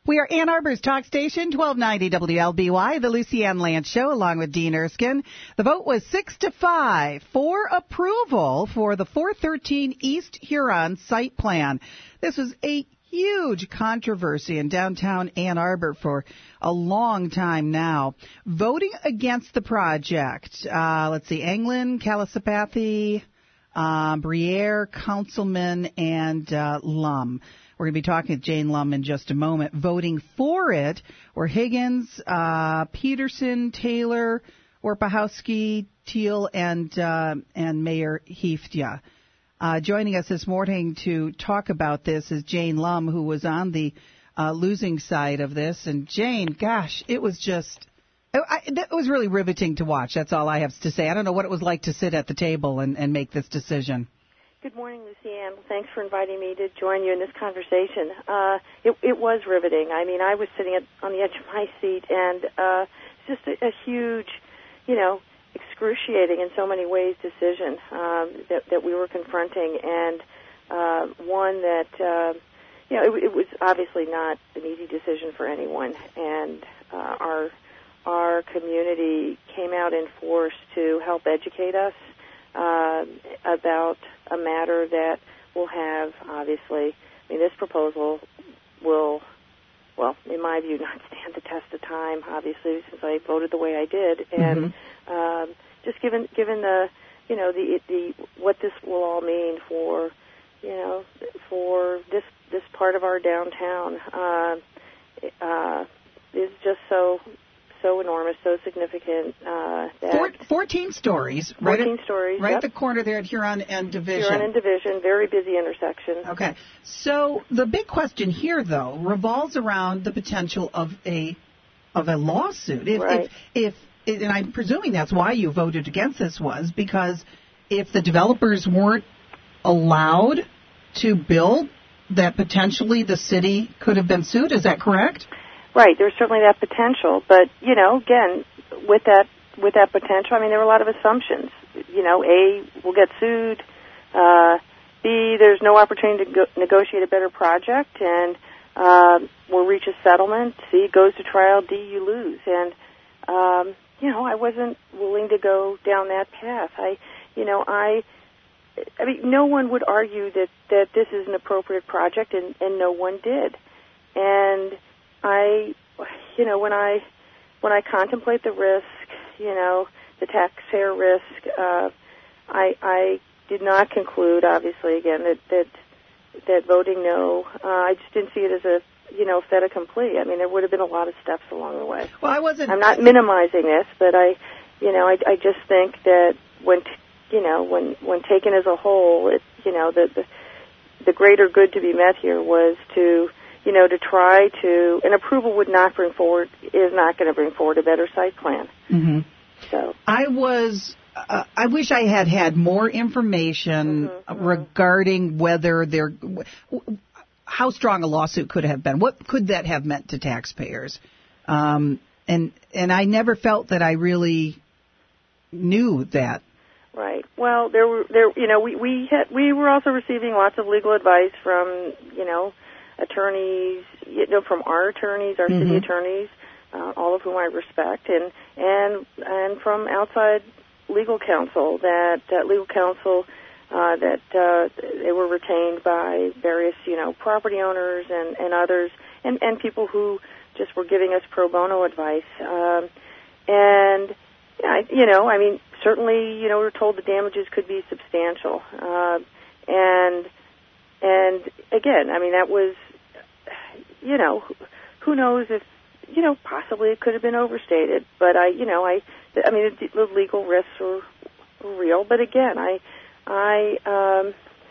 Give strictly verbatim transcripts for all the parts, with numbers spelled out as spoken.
We are Ann Arbor's talk station, twelve ninety W L B Y, the Lucy Ann Lance Show, along with Dean Erskine. The vote was six to five for approval for the four thirteen East Huron site plan. This was a huge controversy in downtown Ann Arbor for a long time now. Voting against the project, uh, let's see, Anglin, Kalasapathy, uh, Briere, Councilman, and uh, Lum. We're going to be talking with Jane Lum in just a moment. Voting for it were Higgins, uh, Peterson, Taylor, Warpahowski, Teal, and uh, and Mayor Heftia. Uh, joining us this morning to talk about this is Jane Lum, who was on the uh, losing side of this. And Jane, gosh, it was just, it, I, it was really riveting to watch. That's all I have to say. I don't know what it was like to sit at the table and, and make this decision. Good morning, Lucy Ann. Thanks for inviting me to join you in this conversation. Uh, it, it was riveting. I mean, I was sitting at, on the edge of my seat, and uh, it's just a, a huge, you know, excruciating in so many ways decision um, that, that we were confronting, and uh, one that, uh, you know, it, it was obviously not an easy decision for anyone, and uh, our our community came out in force to help educate us uh, about a matter that will have, obviously, I mean, this proposal will, well, in my view, not stand the test of time, obviously, since I voted the way I did, and mm-hmm. um, just given given the, you know, the the what this will all mean for, you know, for this this part of our downtown uh, uh, is just so. so enormous, so significant. Uh, that Four, fourteen stories. Right fourteen at, stories. Right yep. at the corner there at Huron and Division. Huron and Division, very busy intersection. Okay. So the big question here, though, revolves around the potential of a of a lawsuit. If, right. if, if, and I'm presuming that's why you voted against this was because if the developers weren't allowed to build, that potentially the city could have been sued. Is that correct? Right, there's certainly that potential, but, you know, again, with that with that potential, I mean, there were a lot of assumptions. You know, A, we'll get sued, uh, B, there's no opportunity to go- negotiate a better project, and uh, we'll reach a settlement, C, it goes to trial, D, you lose. And, um, you know, I wasn't willing to go down that path. I, you know, I, I mean, no one would argue that, that this is an appropriate project, and, and no one did. And I, you know, when I when I contemplate the risk, you know, the taxpayer risk, uh, I I did not conclude, obviously, again, that that, that voting no. Uh, I just didn't see it as a, you know, fait accompli. I mean, there would have been a lot of steps along the way. Well, I wasn't. I'm not minimizing this, but I, you know, I, I just think that when, t- you know, when when taken as a whole, it, you know, the, the the greater good to be met here was to, you know, to try to, an approval would not bring forward, is not going to bring forward a better site plan. Mm-hmm. So I was, uh, I wish I had had more information mm-hmm, regarding mm-hmm. whether there, how strong a lawsuit could have been. What could that have meant to taxpayers? Um, and and I never felt that I really knew that. Right. Well, there were there, you know, we we had, we were also receiving lots of legal advice from, you know, attorneys, you know, from our attorneys, our mm-hmm. city attorneys, uh, all of whom I respect, and and and from outside legal counsel. That uh, legal counsel uh, that uh, they were retained by various, you know, property owners and, and others, and and people who just were giving us pro bono advice. Um, and yeah, you know, I mean, certainly, you know, we were told the damages could be substantial, uh, and and again, I mean, that was, you know, who knows if, you know, possibly it could have been overstated. But I, you know, I, I mean, the, the legal risks were, were real. But again, I, I, um,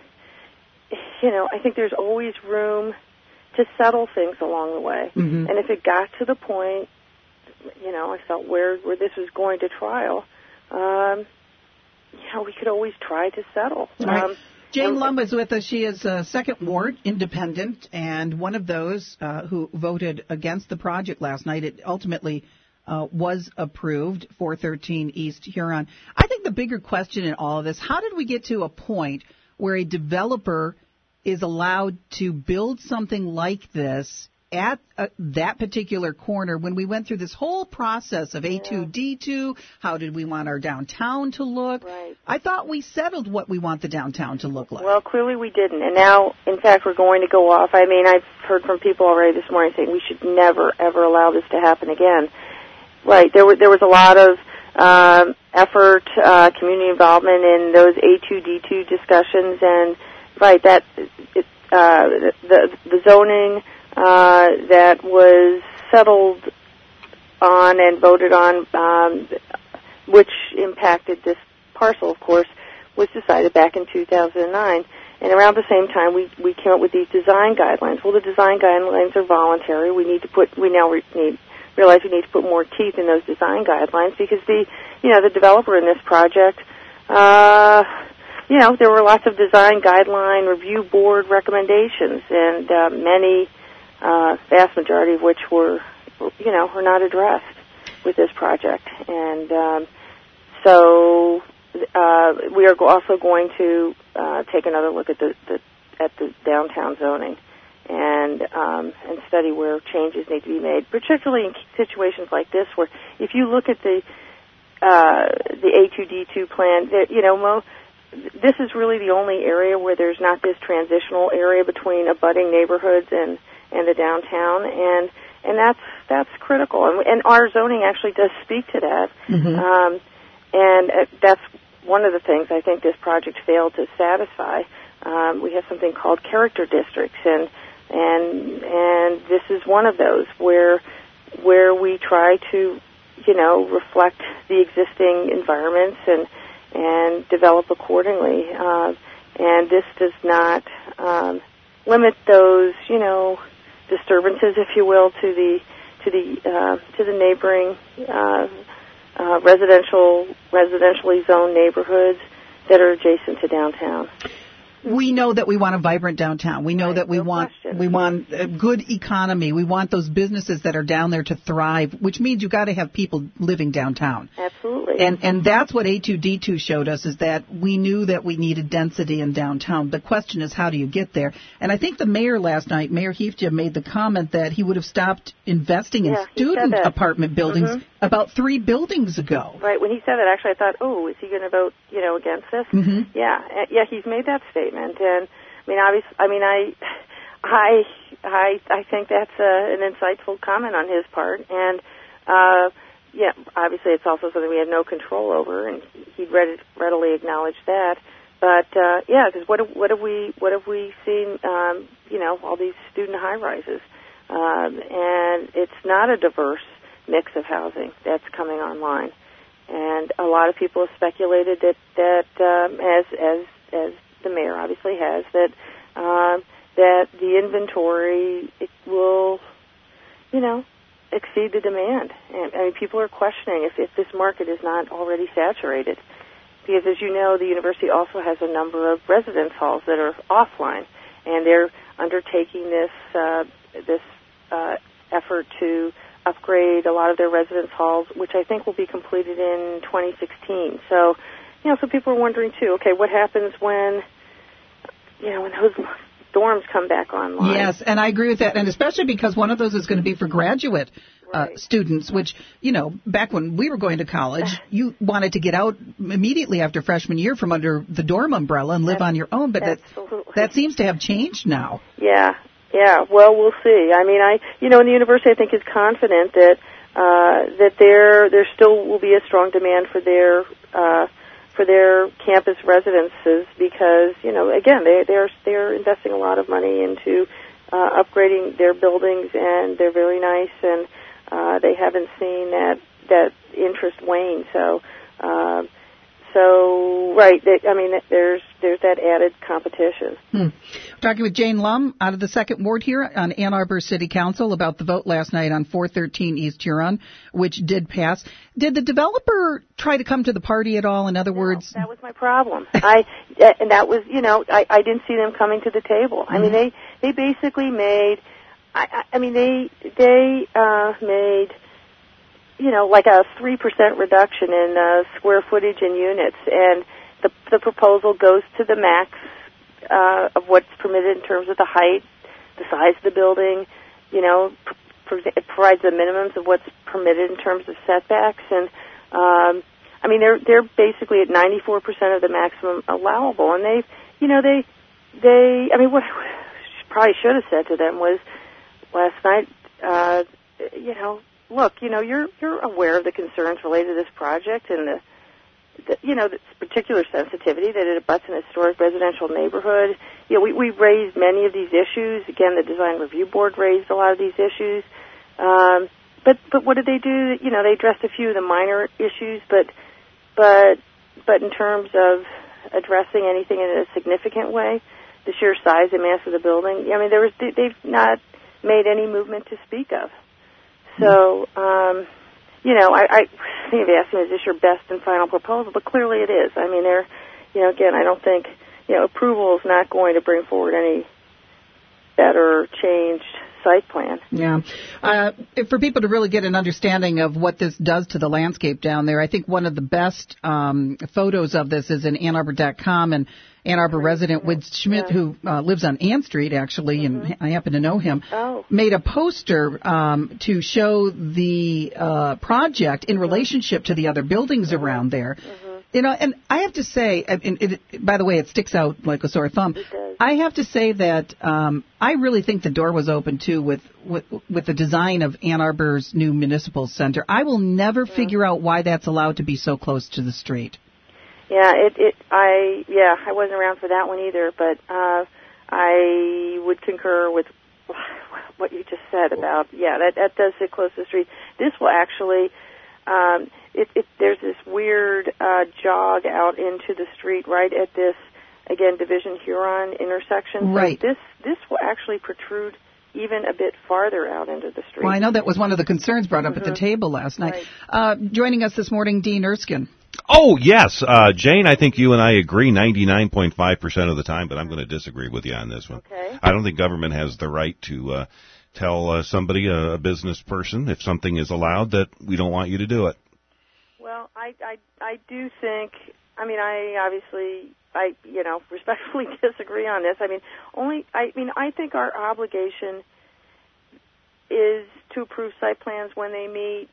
you know, I think there's always room to settle things along the way. Mm-hmm. And if it got to the point, you know, I felt where where this was going to trial, um, you know, we could always try to settle. Right. Um, Jane Lum is with us. She is a second ward independent and one of those uh, who voted against the project last night. It ultimately uh, was approved, four thirteen East Huron. I think the bigger question in all of this, how did we get to a point where a developer is allowed to build something like this at uh, that particular corner, when we went through this whole process of A two D two, how did we want our downtown to look? Right. I thought we settled what we want the downtown to look like. Well, clearly we didn't. And now, in fact, we're going to go off. I mean, I've heard from people already this morning saying we should never, ever allow this to happen again. Right. There, were, there was a lot of um, effort, uh, community involvement in those A two D two discussions. And, right, that it, uh, the, the zoning uh, that was settled on and voted on, um, which impacted this parcel, of course, was decided back in two thousand nine. And around the same time, we, we came up with these design guidelines. Well, the design guidelines are voluntary. We need to put, we now re- need, realize we need to put more teeth in those design guidelines because the, you know, the developer in this project, uh, you know, there were lots of design guideline review board recommendations, and uh, many, uh, vast majority of which were, you know, were not addressed with this project. And um, so uh, we are also going to uh, take another look at the, the at the downtown zoning and um, and study where changes need to be made, particularly in situations like this, where if you look at the uh, the A two D two plan, that, you know, mo- this is really the only area where there's not this transitional area between abutting neighborhoods and, and the downtown, and and that's that's critical. And, and our zoning actually does speak to that, Mm-hmm. um, and uh, that's one of the things I think this project failed to satisfy. Um, we have something called character districts, and and and this is one of those where where we try to, you know, reflect the existing environments and and develop accordingly. Uh, and this does not um, limit those, you know, disturbances, if you will, to the to the uh, to the neighboring uh, uh, residential residentially zoned neighborhoods that are adjacent to downtown. We know that we want a vibrant downtown. We know Right, that we no want question. we want a good economy. We want those businesses that are down there to thrive, which means you've got to have people living downtown. Absolutely. And and that's what A two D two showed us, is that we knew that we needed density in downtown. The question is, how do you get there? And I think the mayor last night, Mayor Heefja, made the comment that he would have stopped investing in Yeah, he said student that. apartment buildings Mhm. about three buildings ago. Right. When he said that, actually, I thought, oh, is he going to vote, you know, against this? Mm-hmm. Yeah. Uh, yeah. He's made that statement, and I mean, obviously, I mean, I, I, I, I think that's a, an insightful comment on his part, and uh, yeah, obviously, it's also something we have no control over, and he'd read, readily acknowledge that. But uh, yeah, because what have, what have we what have we seen? Um, you know, all these student high rises, um, and it's not a diverse mix of housing that's coming online, and a lot of people have speculated that that um, as as as the mayor obviously has, that um, that the inventory it will, you know, exceed the demand. And I mean, people are questioning if, if this market is not already saturated, because as you know, the university also has a number of residence halls that are offline, and they're undertaking this uh, this uh, effort to upgrade a lot of their residence halls, which I think will be completed in twenty sixteen. So, you know, so people are wondering too, okay, what happens when, you know, when those dorms come back online? Yes, and I agree with that, and especially because one of those is going to be for graduate uh, Right. students, which, you know, back when we were going to college, you wanted to get out immediately after freshman year from under the dorm umbrella and live on your own, but that, Absolutely. that seems to have changed now. Yeah, yeah. Well, we'll see. I mean, I, you know, and the university, I think, is confident that uh, that there there still will be a strong demand for their uh, for their campus residences because, you know, again, they they're they're investing a lot of money into uh, upgrading their buildings, and they're very nice, and uh, they haven't seen that that interest wane. So. Uh, So, right, they, I mean, there's there's that added competition. Hmm. Talking with Jane Lum out of the second Ward here on Ann Arbor City Council about the vote last night on four thirteen East Huron, which did pass. Did the developer try to come to the party at all? In other No, words, that was my problem. I and that was, you know, I, I didn't see them coming to the table. I mean, they they basically made, I, I, I mean, they they uh, made. you know, like a three percent reduction in uh, square footage and units, and the the proposal goes to the max uh, of what's permitted in terms of the height, the size of the building, you know, pr- it provides the minimums of what's permitted in terms of setbacks. And, um, I mean, they're they're basically at ninety-four percent of the maximum allowable. And they, you know, they, they, I mean, what I probably should have said to them was last night, uh, you know, look, you know, you're you're aware of the concerns related to this project and the, the you know, the particular sensitivity that it abuts an historic residential neighborhood. You know, we, we raised many of these issues. Again, the Design Review Board raised a lot of these issues. Um, but but what did they do? You know, they addressed a few of the minor issues, but but but in terms of addressing anything in a significant way, the sheer size and mass of the building, I mean, there was they've not made any movement to speak of. So, um, you know, I, I think they've asked me, is this your best and final proposal? But clearly it is. I mean, they're, you know, again, I don't think, you know, approval is not going to bring forward any better changed site plan. Yeah. Uh, for people to really get an understanding of what this does to the landscape down there, I think one of the best um, photos of this is in Ann Arbor dot com, and Ann Arbor resident Wid Schmidt, yeah. who uh, lives on Ann Street, actually, mm-hmm. and I happen to know him, oh. made a poster um, to show the uh, project in relationship to the other buildings mm-hmm. around there. Mm-hmm. You know, and I have to say, and it, it, by the way, it sticks out like a sore thumb. It does. I have to say that um, I really think the door was open, too, with, with, with the design of Ann Arbor's new municipal center. I will never mm-hmm. figure out why that's allowed to be so close to the street. Yeah, it, it, I, yeah, I wasn't around for that one either, but, uh, I would concur with what you just said about, yeah, that, that does sit close to the street. This will actually, um, it, it, there's this weird, uh, jog out into the street right at this, again, Division Huron intersection. Right. So this, this will actually protrude even a bit farther out into the street. Well, I know that was one of the concerns brought up mm-hmm. at the table last night. Right. Uh, joining us this morning, Dean Erskine. Oh, yes. Uh, Jane, I think you and I agree ninety-nine point five percent of the time, but I'm going to disagree with you on this one. Okay. I don't think government has the right to uh, tell uh, somebody, a, a business person, if something is allowed, that we don't want you to do it. Well, I, I, I do think, I mean, I obviously, I, you know, respectfully disagree on this. I mean, only, I mean, I think our obligation is to approve site plans when they meet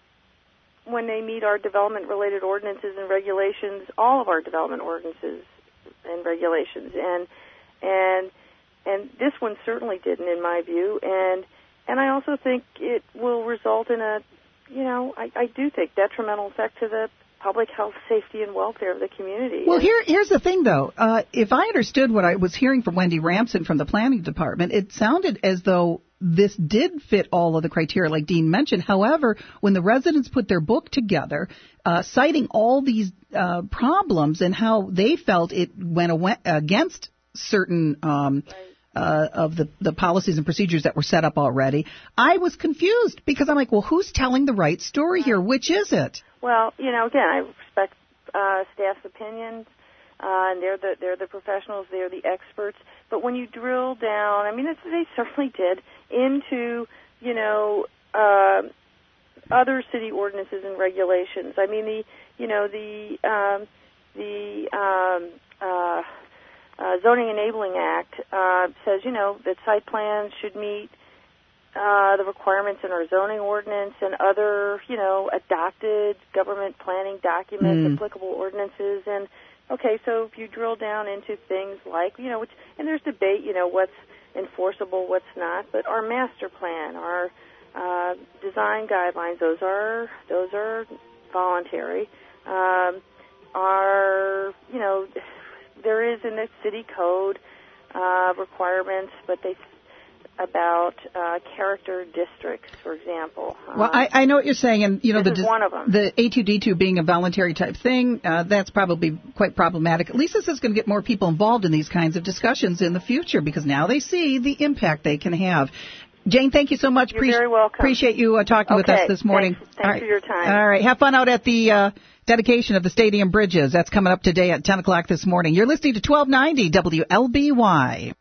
when they meet our development-related ordinances and regulations, all of our development ordinances and regulations, and and and this one certainly didn't, in my view, and and I also think it will result in a, you know, I, I do think detrimental effect to the public health, safety, and welfare of the community. Well, here here's the thing, though. Uh, if I understood what I was hearing from Wendy Ramson from the planning department, it sounded as though this did fit all of the criteria, like Dean mentioned. However, when the residents put their book together, uh, citing all these uh, problems and how they felt it went aw- against certain um, right. uh, of the, the policies and procedures that were set up already, I was confused because I'm like, well, who's telling the right story here? Which is it? Well, you know, again, I respect uh, staff's opinions. Uh, and they're the they're the professionals, they're the experts. But when you drill down, I mean, it's, they certainly did into you know uh, other city ordinances and regulations. I mean, the you know the um, the um, uh, uh, Zoning Enabling Act uh, says you know that site plans should meet uh, the requirements in our zoning ordinance and other you know adopted government planning documents, mm. applicable ordinances, and okay, so if you drill down into things like, you know, which, and there's debate, you know, what's enforceable, what's not, but our master plan, our uh, design guidelines, those are those are voluntary. Um, our, you know, there is in the city code uh, requirements, but they about uh, character districts, for example. Well, I, I know what you're saying, and you know this the is one of them. The A two D two being a voluntary type thing, uh, that's probably quite problematic. At least this is going to get more people involved in these kinds of discussions in the future because now they see the impact they can have. Jane, thank you so much. You're Pre- very welcome. Appreciate you uh, talking okay. with us this morning. Thanks, thanks right. for your time. All right. Have fun out at the uh, dedication of the stadium bridges. That's coming up today at ten o'clock this morning. You're listening to twelve ninety W L B Y.